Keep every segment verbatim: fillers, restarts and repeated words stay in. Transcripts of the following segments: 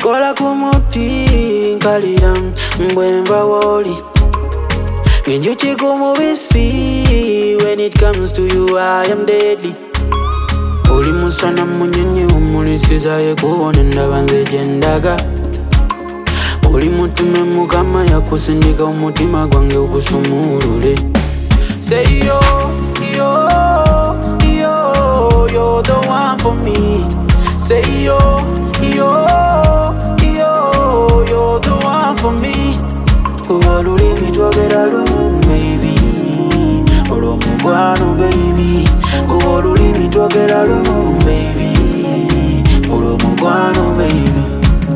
Kola kumuti kalira mbwemba woli. Ngenjuchi kumubisi. When it comes to you I am deadly. Oli musana munyenye umulisiza ye kubona ndabanze jendaga. Oli mutume mukama yakusindika umutima gwange ukusumurule. Say yo, yo, yo, you're the one for me. Say yo, yo, yo, you're the one for me. Uwaluli mitwagera lumu baby. Olo mugwano baby. Uwaluli mitwagera lumu baby. Olo mugwano baby.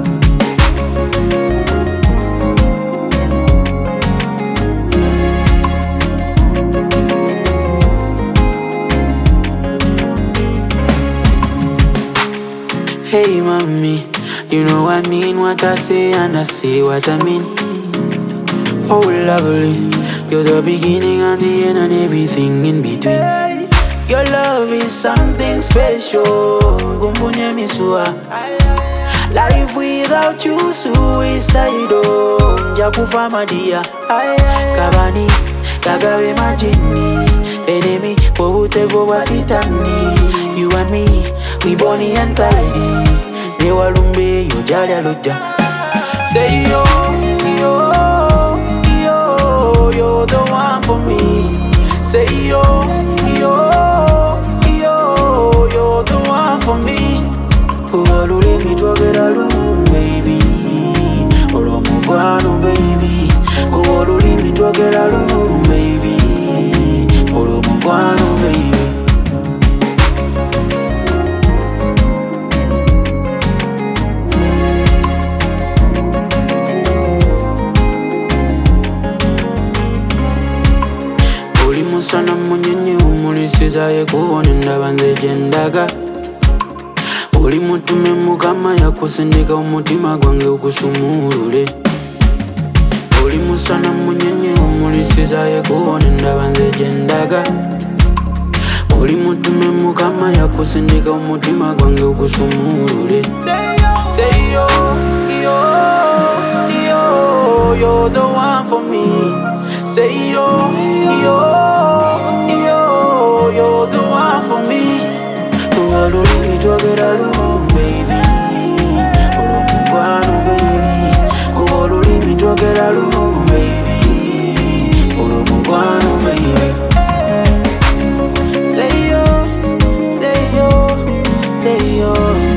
Hey mommy, you know I mean what I say and I say what I mean. Oh lovely, you're the beginning and the end and everything in between. Your love is something special. Gumbunye misua. Life without you suicidal. Njakufa madia. Kabani, kagawe majini. Enemy, pobutego wasitani. You and me, we Bonnie and Clyde. Ne walumbe, yo jali aluja. Say yo, yo, yo, you're the one for me. Say yo, yo, yo, you're the one for me. Uwalule mitwagera lumu baby. Olo mugwano baby. Uwalule mitwagera lumu baby. Olo mugwano baby. Musana munyenye umulisiza ye kubona ndabanze jendaga. Oli mutume mukama yakusindika umutima gwange ukusumurule. Oli musana munyenye umulisiza ye kubona ndabanze jendaga. Oli mutume mukama yakusindika umutima gwange ukusumurule. Say yo, yo, yo, you're the one for me. Say yo, yo, yo, you're the one for me. Uwaluli mitwagera lumu baby. Olo mugwano baby. Uwaluli mitwagera lumu baby. Olo mugwano baby. Say yo, say yo, say yo.